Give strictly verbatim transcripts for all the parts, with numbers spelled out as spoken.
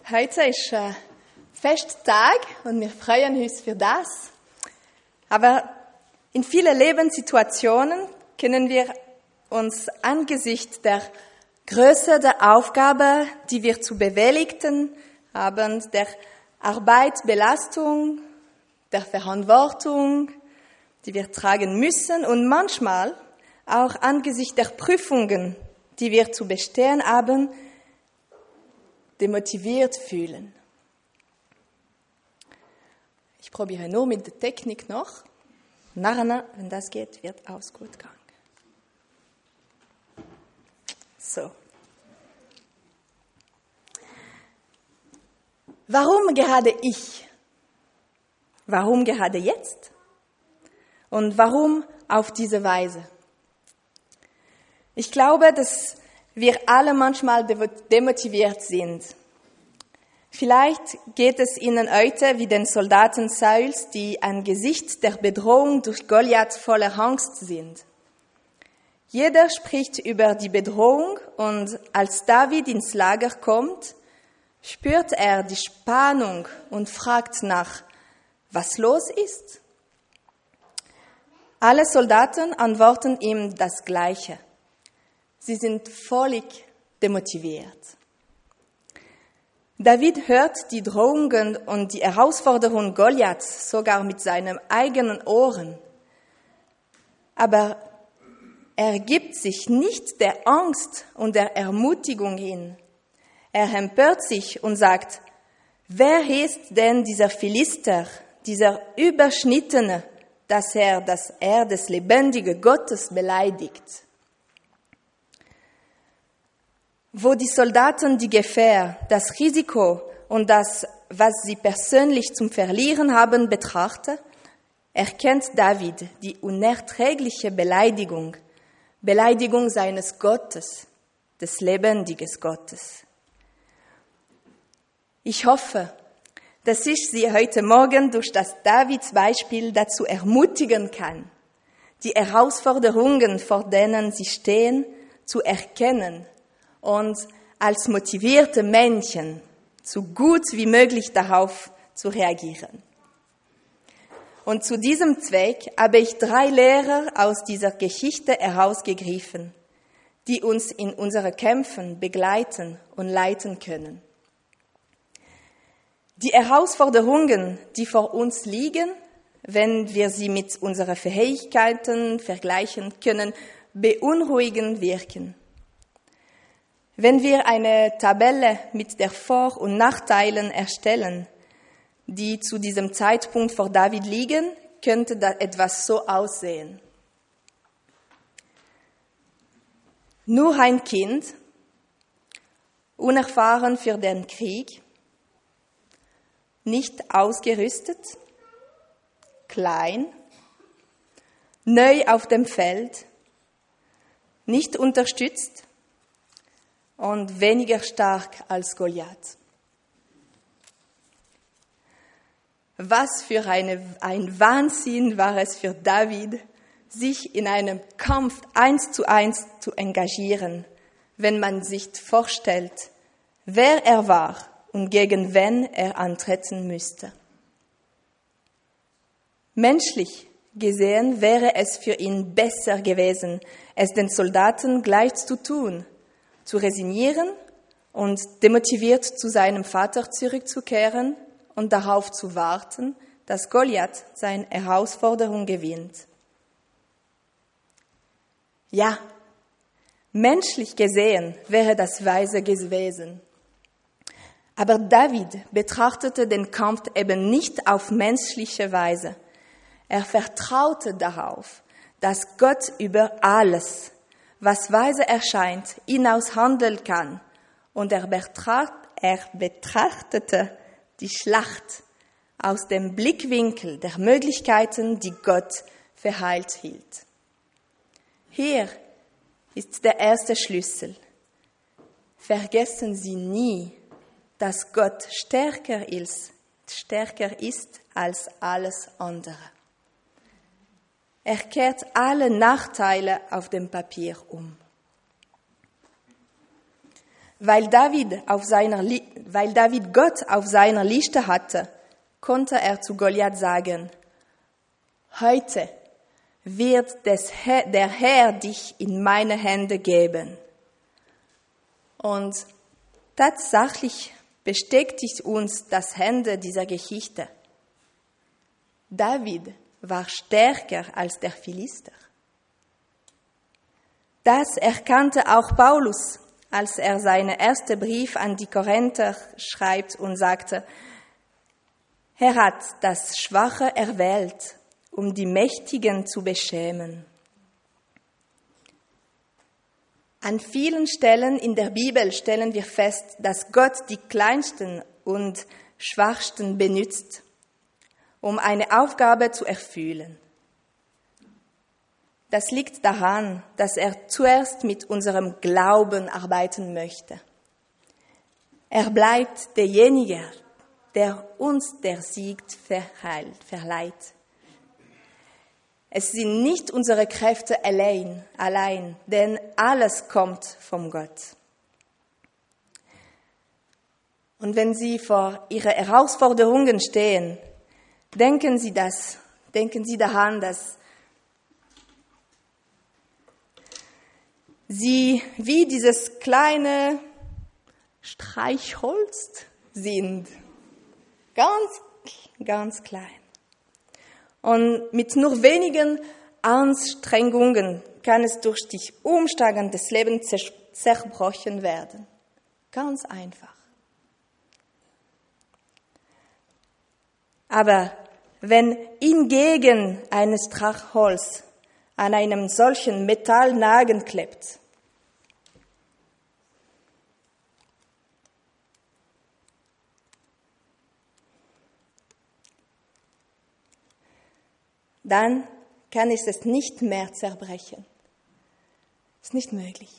Heute ist ein Festtag und wir freuen uns für das. Aber in vielen Lebenssituationen können wir uns angesichts der Größe der Aufgabe, die wir zu bewältigen haben, der Arbeitsbelastung, der Verantwortung, die wir tragen müssen und manchmal auch angesichts der Prüfungen, die wir zu bestehen haben, demotiviert fühlen. Ich probiere nur mit der Technik noch. Nachher, wenn das geht, wird alles gut gehen. So. Warum gerade ich? Warum gerade jetzt? Und warum auf diese Weise? Ich glaube, dass wir alle manchmal demotiviert sind. Vielleicht geht es Ihnen heute wie den Soldaten Sauls, die angesichts der Bedrohung durch Goliath voller Angst sind. Jeder spricht über die Bedrohung und als David ins Lager kommt, spürt er die Spannung und fragt nach, was los ist. Alle Soldaten antworten ihm das Gleiche. Sie sind völlig demotiviert. David hört die Drohungen und die Herausforderung Goliaths sogar mit seinen eigenen Ohren. Aber er gibt sich nicht der Angst und der Ermutigung hin. Er empört sich und sagt, wer ist denn dieser Philister, dieser Überschnittene, dass er, dass er des lebendigen Gottes beleidigt? Wo die Soldaten die Gefahr, das Risiko und das, was sie persönlich zum Verlieren haben, betrachten, erkennt David die unerträgliche Beleidigung, Beleidigung seines Gottes, des lebendigen Gottes. Ich hoffe, dass ich Sie heute Morgen durch das Davids Beispiel dazu ermutigen kann, die Herausforderungen, vor denen Sie stehen, zu erkennen und als motivierte Menschen so gut wie möglich darauf zu reagieren. Und zu diesem Zweck habe ich drei Lehrer aus dieser Geschichte herausgegriffen, die uns in unseren Kämpfen begleiten und leiten können. Die Herausforderungen, die vor uns liegen, wenn wir sie mit unseren Fähigkeiten vergleichen können, beunruhigend wirken. Wenn wir eine Tabelle mit der Vor- und Nachteilen erstellen, die zu diesem Zeitpunkt vor David liegen, könnte das etwas so aussehen. Nur ein Kind, unerfahren für den Krieg, nicht ausgerüstet, klein, neu auf dem Feld, nicht unterstützt, und weniger stark als Goliath. Was für eine, ein Wahnsinn war es für David, sich in einem Kampf eins zu eins zu engagieren, wenn man sich vorstellt, wer er war und gegen wen er antreten müsste. Menschlich gesehen wäre es für ihn besser gewesen, es den Soldaten gleich zu tun, zu resignieren und demotiviert zu seinem Vater zurückzukehren und darauf zu warten, dass Goliath seine Herausforderung gewinnt. Ja, menschlich gesehen wäre das weise gewesen. Aber David betrachtete den Kampf eben nicht auf menschliche Weise. Er vertraute darauf, dass Gott über alles, was weise erscheint, hinaus handeln kann. Und er, betracht, er betrachtete die Schlacht aus dem Blickwinkel der Möglichkeiten, die Gott verheilt hielt. Hier ist der erste Schlüssel. Vergessen Sie nie, dass Gott stärker ist, stärker ist als alles andere. Er kehrt alle Nachteile auf dem Papier um. Weil David, auf seiner, weil David Gott auf seiner Liste hatte, konnte er zu Goliath sagen, heute wird des Herr, der Herr dich in meine Hände geben. Und tatsächlich bestätigt uns das Ende dieser Geschichte. David war stärker als der Philister. Das erkannte auch Paulus, als er seinen ersten Brief an die Korinther schreibt und sagte, er hat das Schwache erwählt, um die Mächtigen zu beschämen. An vielen Stellen in der Bibel stellen wir fest, dass Gott die Kleinsten und Schwachsten benutzt, um eine Aufgabe zu erfüllen. Das liegt daran, dass er zuerst mit unserem Glauben arbeiten möchte. Er bleibt derjenige, der uns der Sieg verleiht. Es sind nicht unsere Kräfte allein, allein, denn alles kommt von Gott. Und wenn Sie vor Ihren Herausforderungen stehen, denken Sie das, denken Sie daran, dass Sie wie dieses kleine Streichholz sind. Ganz, ganz klein. Und mit nur wenigen Anstrengungen kann es durch die Umsteigen des Lebens zerbrochen werden. Ganz einfach. Aber wenn hingegen ein Streichholz an einem solchen Metallnagel klebt, dann kann es es nicht mehr zerbrechen. Ist nicht möglich.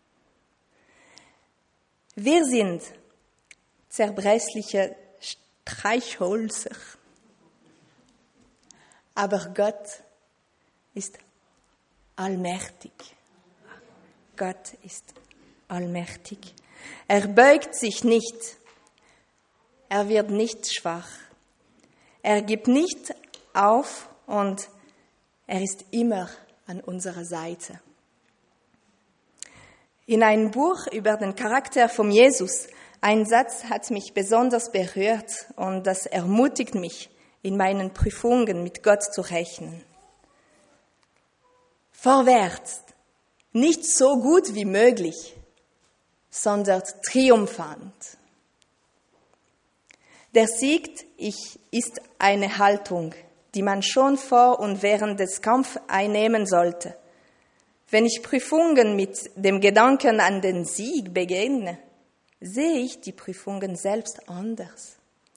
Wir sind zerbrechliche Streichhölzer. Aber Gott ist allmächtig. Gott ist allmächtig. Er beugt sich nicht. Er wird nicht schwach. Er gibt nicht auf. Und er ist immer an unserer Seite. In einem Buch über den Charakter von Jesus, ein Satz hat mich besonders berührt und das ermutigt mich, in meinen Prüfungen mit Gott zu rechnen. Vorwärts, nicht so gut wie möglich, sondern triumphant. Der Sieg ist eine Haltung, die man schon vor und während des Kampfes einnehmen sollte. Wenn ich Prüfungen mit dem Gedanken an den Sieg begegne, sehe ich die Prüfungen selbst anders.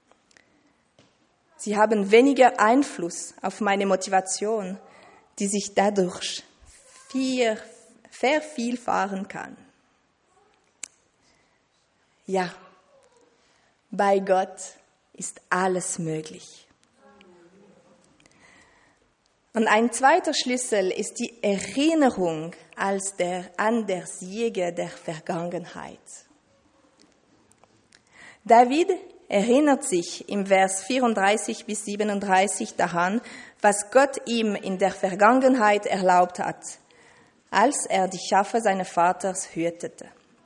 Sie haben weniger Einfluss auf meine Motivation, die sich dadurch viel, vervielfachen kann. Ja, bei Gott ist alles möglich. Und ein zweiter Schlüssel ist die Erinnerung als der, an der Siege der Vergangenheit. David erinnert sich im Vers vierunddreißig bis siebenunddreißig daran, was Gott ihm in der Vergangenheit erlaubt hat, als er die Schafe seines Vaters hütete.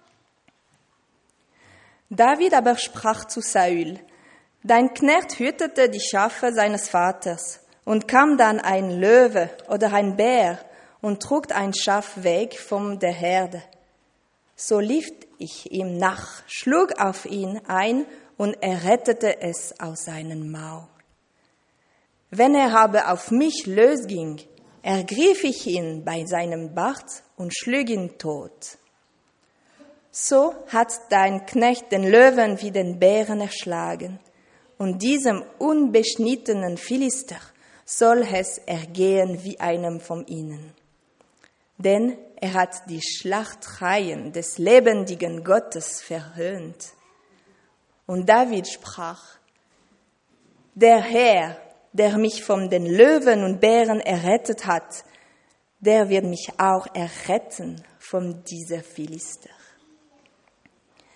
David aber sprach zu Saul, dein Knecht hütete die Schafe seines Vaters, und kam dann ein Löwe oder ein Bär und trug ein Schaf weg von der Herde. So lief ich ihm nach, schlug auf ihn ein und errettete es aus seinem Maul. Wenn er aber auf mich losging, ergriff ich ihn bei seinem Bart und schlug ihn tot. So hat dein Knecht den Löwen wie den Bären erschlagen, und diesem unbeschnittenen Philister soll es ergehen wie einem von ihnen. Denn er hat die Schlachtreihen des lebendigen Gottes verhöhnt. Und David sprach, der Herr, der mich von den Löwen und Bären errettet hat, der wird mich auch erretten von dieser Philister.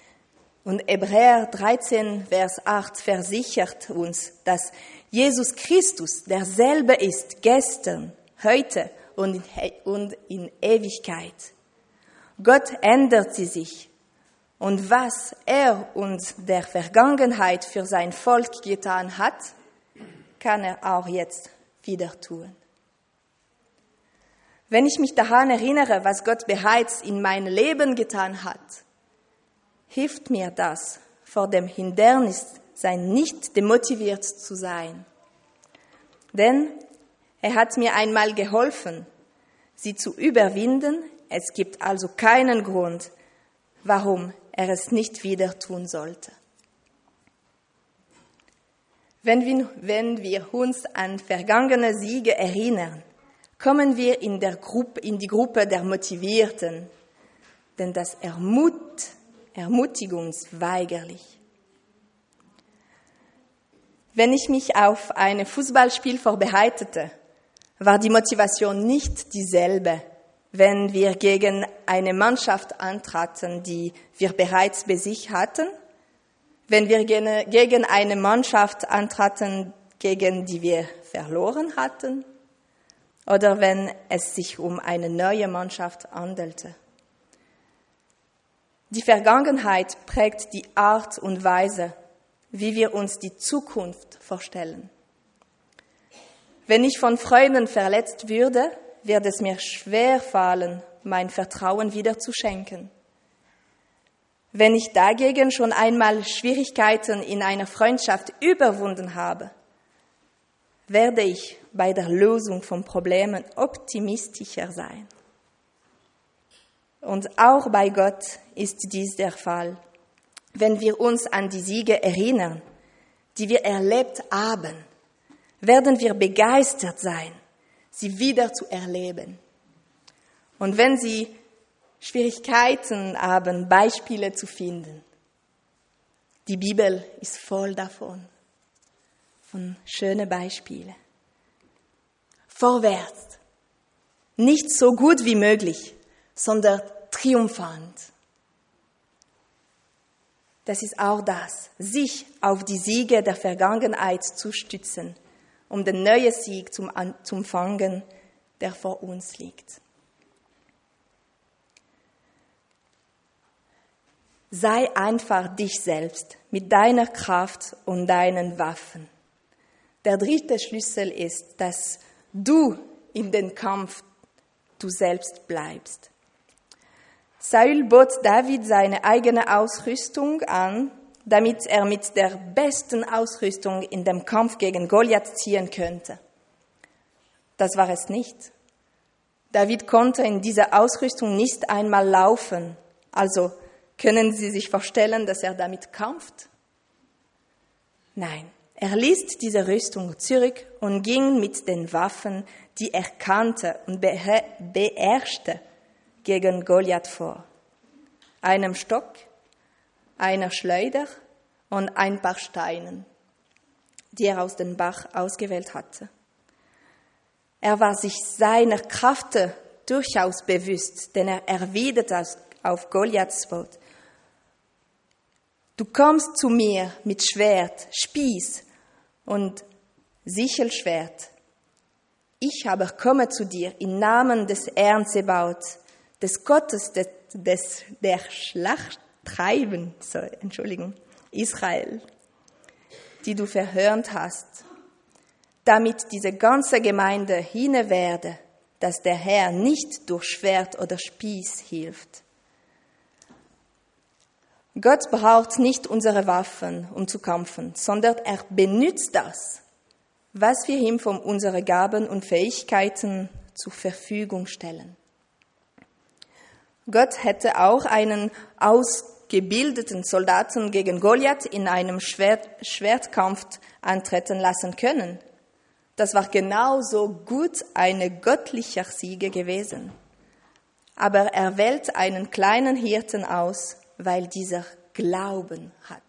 Und Hebräer dreizehn, Vers acht versichert uns, dass Jesus Christus derselbe ist, gestern, heute und in Ewigkeit. Gott ändert sie sich. Und was er uns der Vergangenheit für sein Volk getan hat, kann er auch jetzt wieder tun. Wenn ich mich daran erinnere, was Gott bereits in mein Leben getan hat, hilft mir das, vor dem Hindernis sein nicht demotiviert zu sein. Denn er hat mir einmal geholfen, sie zu überwinden. Es gibt also keinen Grund, warum er es nicht wieder tun sollte. Wenn wir, wenn wir uns an vergangene Siege erinnern, kommen wir in, der Gruppe, in die Gruppe der Motivierten, denn das ermut, ermutigt uns weigerlich. Wenn ich mich auf ein Fußballspiel vorbereitete, war die Motivation nicht dieselbe, wenn wir gegen eine Mannschaft antraten, die wir bereits besiegt hatten, wenn wir gegen eine Mannschaft antraten, gegen die wir verloren hatten, oder wenn es sich um eine neue Mannschaft handelte. Die Vergangenheit prägt die Art und Weise, wie wir uns die Zukunft vorstellen. Wenn ich von Freunden verletzt würde, wird es mir schwer fallen, mein Vertrauen wieder zu schenken. Wenn ich dagegen schon einmal Schwierigkeiten in einer Freundschaft überwunden habe, werde ich bei der Lösung von Problemen optimistischer sein. Und auch bei Gott ist dies der Fall. Wenn wir uns an die Siege erinnern, die wir erlebt haben, werden wir begeistert sein, sie wieder zu erleben. Und wenn Sie Schwierigkeiten haben, Beispiele zu finden, die Bibel ist voll davon, von schönen Beispielen. Vorwärts, nicht so gut wie möglich, sondern triumphant. Das ist auch das, sich auf die Siege der Vergangenheit zu stützen, um den neuen Sieg zu empfangen, der vor uns liegt. Sei einfach dich selbst mit deiner Kraft und deinen Waffen. Der dritte Schlüssel ist, dass du in den Kampf du selbst bleibst. Saul bot David seine eigene Ausrüstung an, damit er mit der besten Ausrüstung in dem Kampf gegen Goliath ziehen könnte. Das war es nicht. David konnte in dieser Ausrüstung nicht einmal laufen. Also können Sie sich vorstellen, dass er damit kämpft? Nein, er ließ diese Rüstung zurück und ging mit den Waffen, die er kannte und beherrschte, gegen Goliath vor. Einem Stock, einer Schleuder und ein paar Steinen, die er aus dem Bach ausgewählt hatte. Er war sich seiner Kraft durchaus bewusst, denn er erwiderte auf Goliaths Wort: Du kommst zu mir mit Schwert, Spieß und Sichelschwert. Ich aber komme zu dir im Namen des Herrn Zebaoth, des Gottes des, des, der Schlachttreiben, so, Entschuldigung, Israel, die du verhört hast, damit diese ganze Gemeinde hinne werde, dass der Herr nicht durch Schwert oder Spieß hilft. Gott braucht nicht unsere Waffen, um zu kämpfen, sondern er benutzt das, was wir ihm von unseren Gaben und Fähigkeiten zur Verfügung stellen. Gott hätte auch einen ausgebildeten Soldaten gegen Goliath in einem Schwert, Schwertkampf antreten lassen können. Das war genauso gut eine göttliche Siege gewesen. Aber er wählt einen kleinen Hirten aus, weil dieser Glauben hat.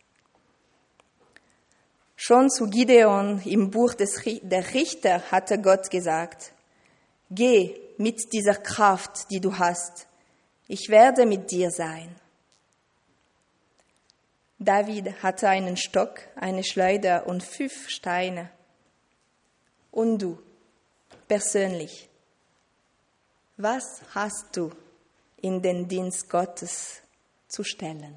Schon zu Gideon im Buch des, der Richter hatte Gott gesagt: Geh mit dieser Kraft, die du hast. Ich werde mit dir sein. David hatte einen Stock, eine Schleuder und fünf Steine. Und du, persönlich, was hast du in den Dienst Gottes zu stellen?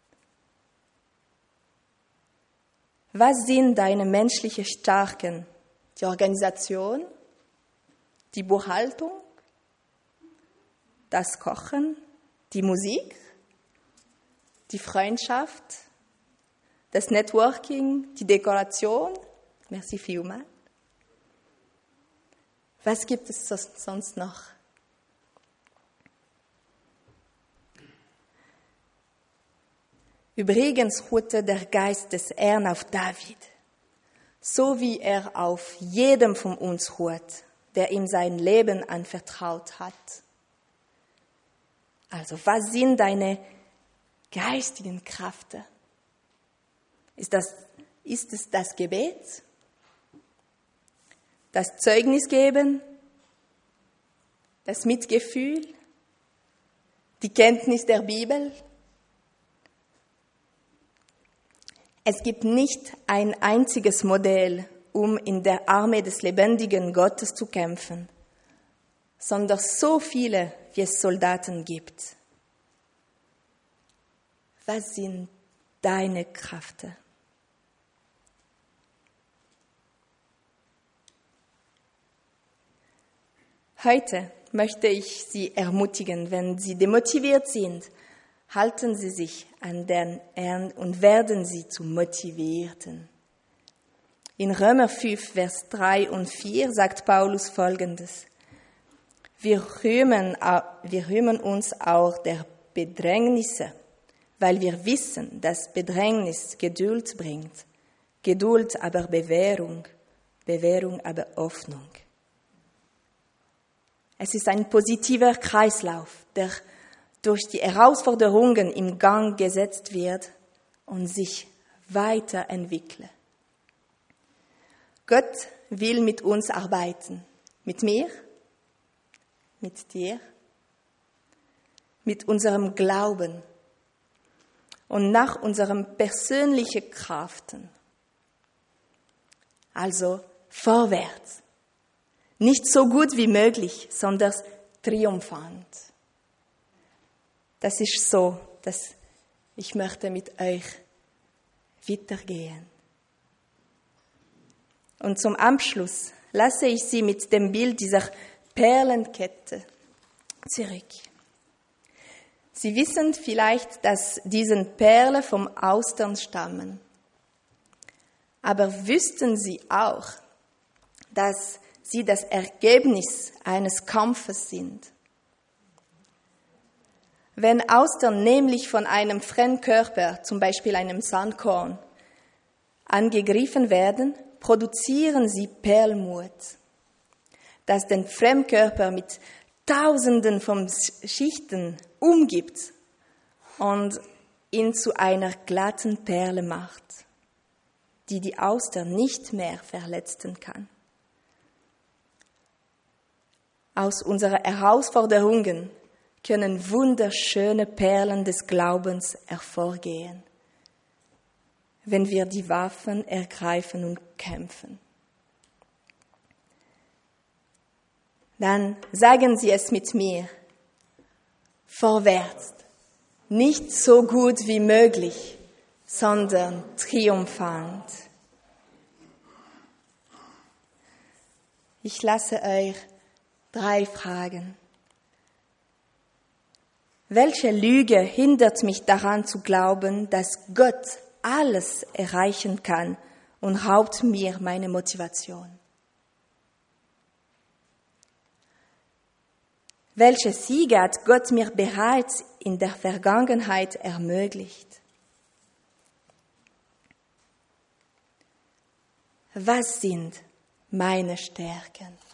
Was sind deine menschlichen Stärken? Die Organisation, die Buchhaltung, das Kochen, die Musik, die Freundschaft, das Networking, die Dekoration. Merci vielmals. Was gibt es sonst noch? Übrigens ruhte der Geist des Herrn auf David, so wie er auf jedem von uns ruht, der ihm sein Leben anvertraut hat. Also, was sind deine geistigen Kräfte? Ist das, ist es das Gebet? Das Zeugnis geben? Das Mitgefühl? Die Kenntnis der Bibel? Es gibt nicht ein einziges Modell, um in der Armee des lebendigen Gottes zu kämpfen, sondern so viele, wie es Soldaten gibt. Was sind deine Kräfte? Heute möchte ich Sie ermutigen, wenn Sie demotiviert sind, halten Sie sich an den Herrn und werden Sie zu Motivierten. In Römer fünf, Vers drei und vier sagt Paulus Folgendes. Wir rühmen, wir rühmen uns auch der Bedrängnisse, weil wir wissen, dass Bedrängnis Geduld bringt, Geduld aber Bewährung, Bewährung aber Hoffnung. Es ist ein positiver Kreislauf, der durch die Herausforderungen im Gang gesetzt wird und sich weiterentwickelt. Gott will mit uns arbeiten, mit mir, mit dir, mit unserem Glauben und nach unseren persönlichen Kräften. Also vorwärts. Nicht so gut wie möglich, sondern triumphant. Das ist so, dass ich möchte mit euch weitergehen. Und zum Abschluss lasse ich Sie mit dem Bild dieser Perlenkette zurück. Sie wissen vielleicht, dass diese Perlen vom Austern stammen. Aber wüssten Sie auch, dass sie das Ergebnis eines Kampfes sind? Wenn Austern nämlich von einem Fremdkörper, zum Beispiel einem Sandkorn, angegriffen werden, produzieren sie Perlmut, das den Fremdkörper mit Tausenden von Schichten umgibt und ihn zu einer glatten Perle macht, die die Auster nicht mehr verletzen kann. Aus unseren Herausforderungen können wunderschöne Perlen des Glaubens hervorgehen, wenn wir die Waffen ergreifen und kämpfen. Dann sagen Sie es mit mir: Vorwärts, nicht so gut wie möglich, sondern triumphant. Ich lasse euch drei Fragen. Welche Lüge hindert mich daran zu glauben, dass Gott alles erreichen kann und raubt mir meine Motivation? Welche Siege hat Gott mir bereits in der Vergangenheit ermöglicht? Was sind meine Stärken?